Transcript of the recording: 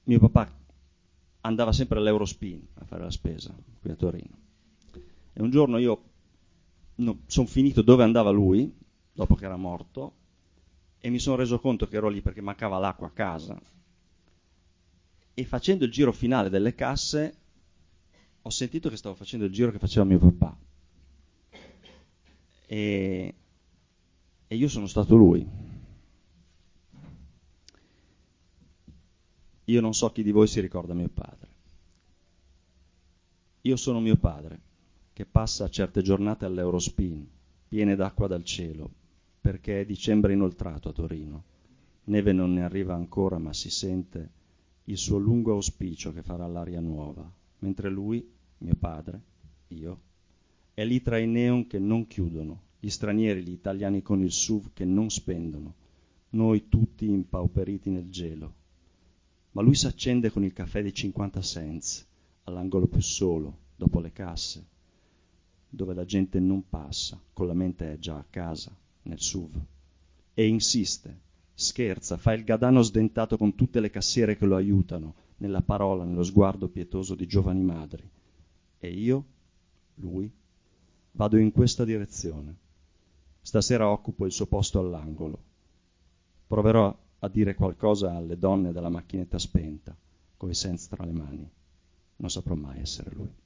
mio papà andava sempre all'Eurospin a fare la spesa qui a Torino. E un giorno io sono finito dove andava lui, dopo che era morto, e mi sono reso conto che ero lì perché mancava l'acqua a casa. E facendo il giro finale delle casse ho sentito che stavo facendo il giro che faceva mio papà. E io sono stato lui. Io non so chi di voi si ricorda mio padre. Io sono mio padre, che passa certe giornate all'Eurospin, piene d'acqua dal cielo, perché è dicembre inoltrato a Torino. Neve non ne arriva ancora, ma si sente il suo lungo auspicio che farà l'aria nuova, mentre lui, mio padre, io, è lì tra i neon che non chiudono, gli stranieri, gli italiani con il SUV che non spendono, noi tutti impauperiti nel gelo. Ma lui s'accende con il caffè dei 50 cents, all'angolo più solo, dopo le casse, dove la gente non passa, con la mente è già a casa, nel SUV. E insiste, scherza, fa il gadano sdentato con tutte le cassiere che lo aiutano, nella parola, nello sguardo pietoso di giovani madri. E io, lui, vado in questa direzione. Stasera occupo il suo posto all'angolo. Proverò a dire qualcosa alle donne della macchinetta spenta, coi sensi tra le mani. Non saprò mai essere lui.